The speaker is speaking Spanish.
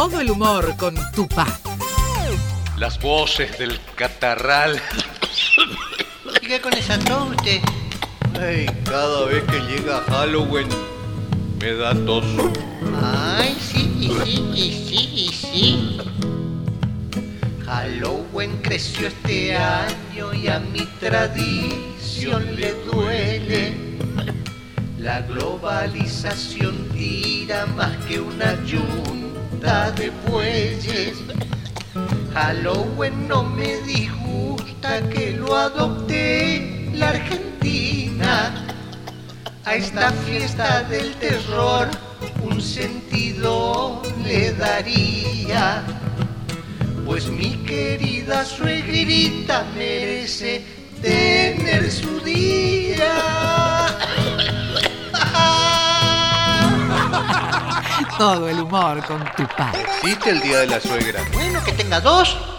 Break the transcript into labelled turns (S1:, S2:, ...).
S1: Todo el humor con Tupac.
S2: Las voces del catarral.
S3: Sigue con esa tos usted.
S2: Ay, cada vez que llega Halloween me da tos.
S3: Ay, sí. Halloween creció este año y a mi tradición le duele. La globalización tira más que una yunta de bueyes. Halloween no me disgusta que lo adopte la Argentina. A esta fiesta del terror un sentido le daría, pues mi querida suegrita merece tener su día.
S1: Todo el humor con Tupac.
S2: ¿Existe el Día de la Suegra?
S3: Bueno, que tenga dos.